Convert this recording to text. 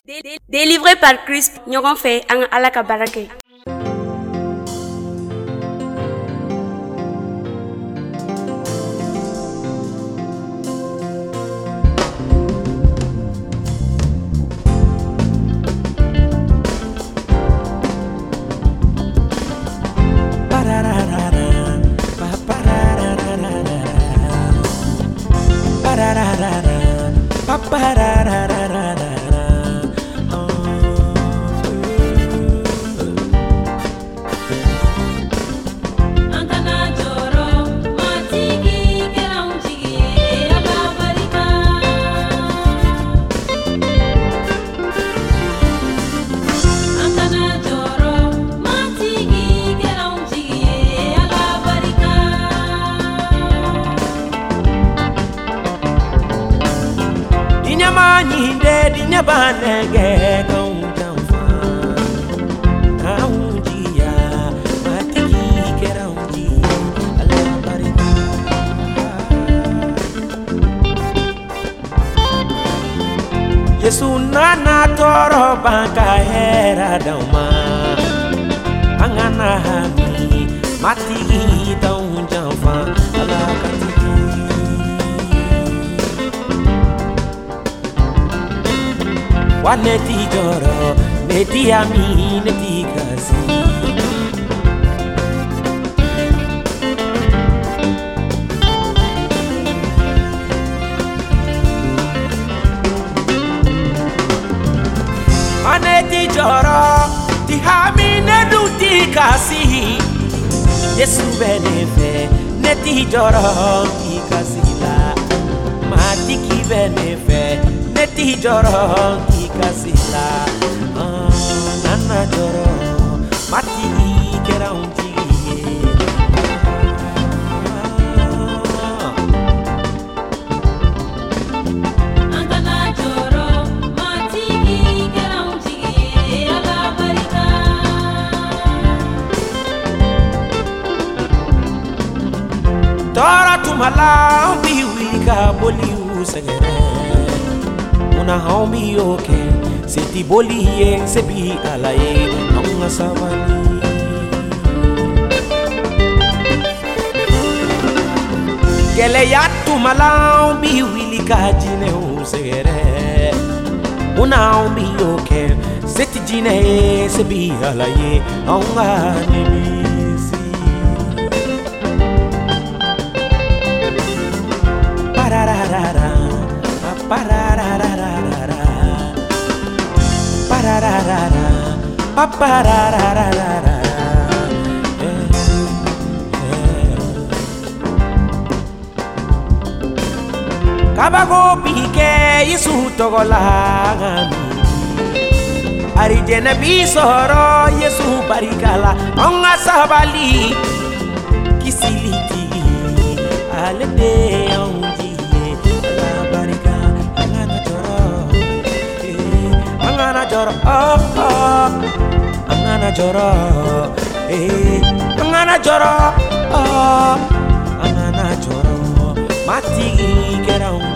Délivré par Christ, ɲɔgɔn fɛ an ka Ala ka baara kɛ. Banege kong jamfa aunjia matiki keraunji ala barika Yesu nana toro banka hera dauma angana hami matiki taun jamfa ala katiki Waneti joro, neti ami, neti kasi. Waneti joro, ti hami neduti kasi. Yesu benefe, neti joro, ti kasi la. Mati ki benefe, neti joro. Kasila nana joro mati kera unji Angana joro mati kera unji ala barika Tora tumala biwika boli usegere Una homie okay Seti boli ye sebi alaye Aunga savani Kele yatu malau bi wili kajine usegere Una homie okay Seti jine sebi alaye Aunga nimisi Parararara Parararara Parararara Parararara Kabago pike Yesu togolagami Ari jene bisoro Yesu barikala Onga sabali Kisiliti Alede onji Joro, oh, oh, angana joro, angana joro, oh, angana joro, mati kera